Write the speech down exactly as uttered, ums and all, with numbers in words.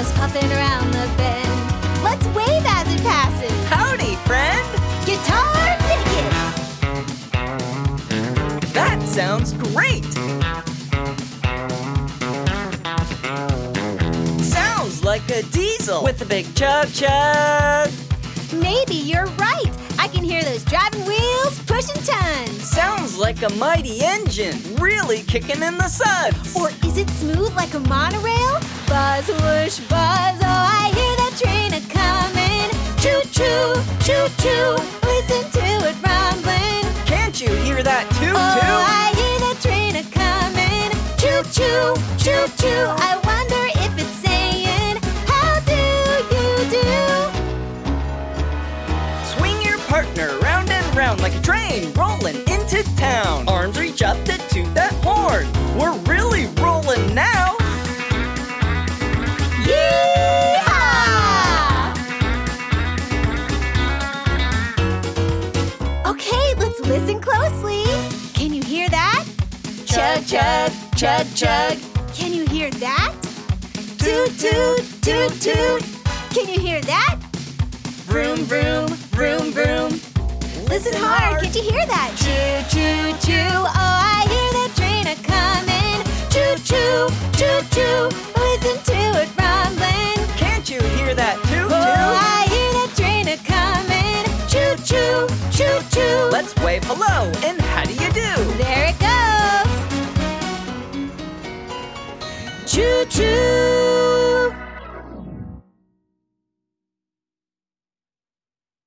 wheels puffing around the bend. Let's wave as it passes. Howdy, friend! Guitar picket! That sounds great! Sounds like a diesel with a big chug chug. Maybe you're right. I can hear those driving wheels pushing tons. Sounds like a mighty engine, really kicking in the suds. Or is it smooth like a monorail? Buzz, whoosh, buzz, oh, I hear that train a-coming. Choo-choo, choo-choo, listen to it rumbling. Can't you hear that toot-toot? Oh, I hear that train a-coming. Choo-choo, choo-choo, I wonder if it's saying, how do you do? Swing your partner round and round like a train rolling into town. Arms reach up to toot that horn. We're really rolling now. Yee-haw! Okay, let's listen closely. Can you hear that? Chug, chug, chug, chug. Can you hear that? Toot, toot, toot, toot. Can you hear that? Vroom, vroom, vroom, vroom. Listen hard, can't you hear that? Choo, choo, choo, oh, I hear that train a-coming. Choo, choo, choo, choo, listen to it rumbling. Can't you hear that toot-toot? Oh, I hear that train a-coming. Choo, choo, choo, choo. Let's wave hello and how do you do? There it goes. Choo, choo.